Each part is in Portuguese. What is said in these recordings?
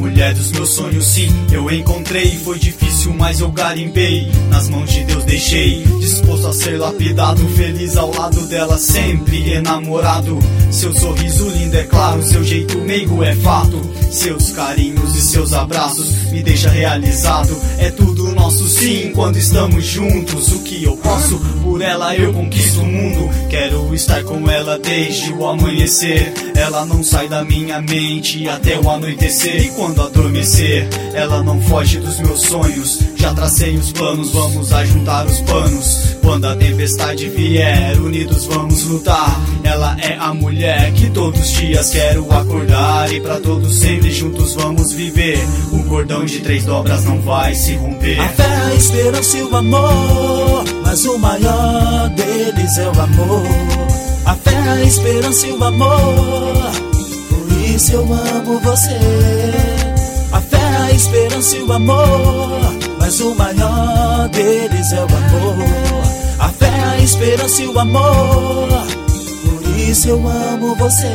mulher dos meus sonhos, sim, eu encontrei. Foi difícil, mas eu garimpei, nas mãos de Deus deixei. Disposto a ser lapidado, feliz ao lado dela sempre, enamorado. Seu sorriso lindo é claro, seu jeito meigo é fato. Seus carinhos e seus abraços me deixa realizado. É tudo nosso sim, quando estamos juntos. O que eu posso, por ela eu conquisto o mundo. Quero estar com ela desde o amanhecer. Ela não sai da minha mente até o anoitecer. E quando adormecer, ela não foge dos meus sonhos. Já tracei os planos, vamos ajuntar os panos. Quando a tempestade vier, unidos vamos lutar. Ela é a mulher que todos os dias quero acordar. E pra todos sempre juntos vamos viver. O cordão de 3 dobras não vai se romper. A fé, a esperança e o amor, mas o maior deles é o amor. A fé, a esperança e o amor, por isso eu amo você. A fé, a esperança e o amor, mas o maior deles é o amor. A fé, a esperança e o amor, por isso eu amo você.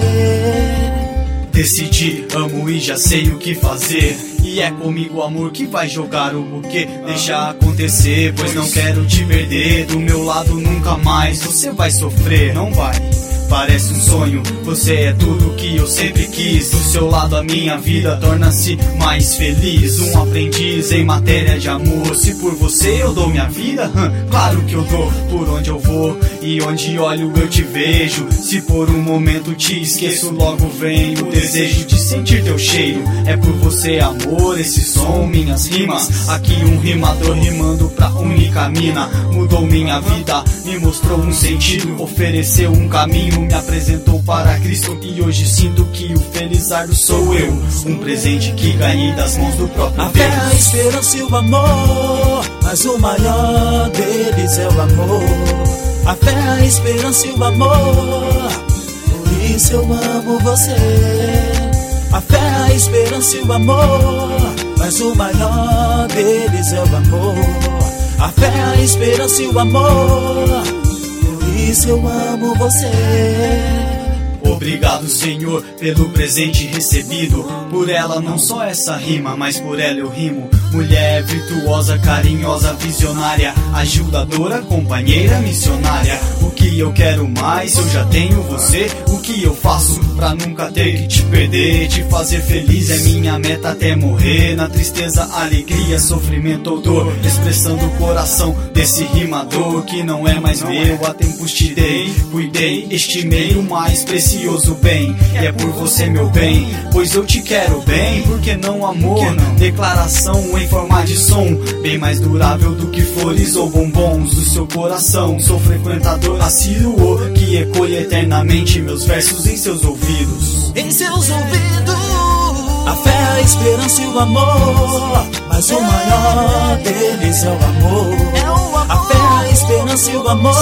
Decidi, amo e já sei o que fazer. E é comigo, amor, que vai jogar o buquê. Deixa acontecer, pois não quero te perder. Do meu lado nunca mais você vai sofrer. Não vai, parece um sonho, você é tudo que eu sempre quis. Do seu lado a minha vida torna-se mais feliz. Um aprendiz em matéria de amor. Se por você eu dou minha vida, claro que eu dou. Por onde eu vou e onde olho eu te vejo. Se por um momento te esqueço, logo vem o desejo de sentir teu cheiro. É por você, amor, esse som, minhas rimas. Aqui um rimador rimando pra única mina. Mudou minha vida, me mostrou um sentido, ofereceu um caminho, me apresentou para Cristo. E hoje sinto que o felizardo sou eu, um presente que ganhei das mãos do próprio Deus. A fé, a esperança e o amor, mas o maior deles é o amor. A fé, a esperança e o amor, por isso eu amo você. A fé, a esperança e o amor, mas o maior deles é o amor. A fé, a esperança e o amor, por isso eu amo você. Obrigado, Senhor, pelo presente recebido. Por ela não só essa rima, mas por ela eu rimo. Mulher virtuosa, carinhosa, visionária, ajudadora, companheira, missionária. O que eu quero mais, eu já tenho você. O que eu faço pra nunca ter que te perder? Te fazer feliz é minha meta até morrer. Na tristeza, alegria, sofrimento ou dor, expressando o coração desse rimador que não é mais meu. Há tempos te dei, cuidei, estimei o mais precioso bem. E é por você, meu bem, pois eu te quero bem. Por que não amor? Declaração em forma de som, bem mais durável do que flores ou bombons do seu coração. Sou frequentador assíduo que ecoe eternamente meus versos em seus ouvidos. Em seus ouvidos. A fé, a esperança e o amor, mas o maior deles é o amor. A fé, a esperança e o amor,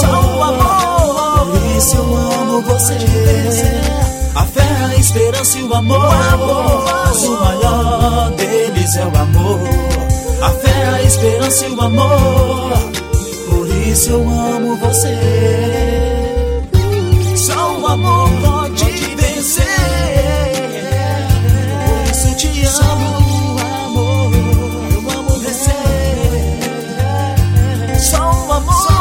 por isso eu amo você. A fé, a esperança e o amor, mas o maior deles é o amor. A fé, a esperança e o amor, por isso eu amo você. Só o amor pode vencer, por isso te amo, amor, eu amo você. Só o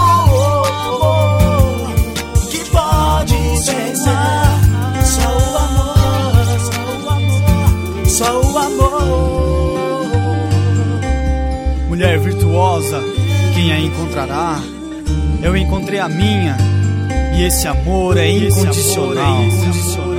amor que pode vencer. Só o amor. Mulher virtuosa, quem a encontrará? Eu encontrei a minha, e esse amor é incondicional.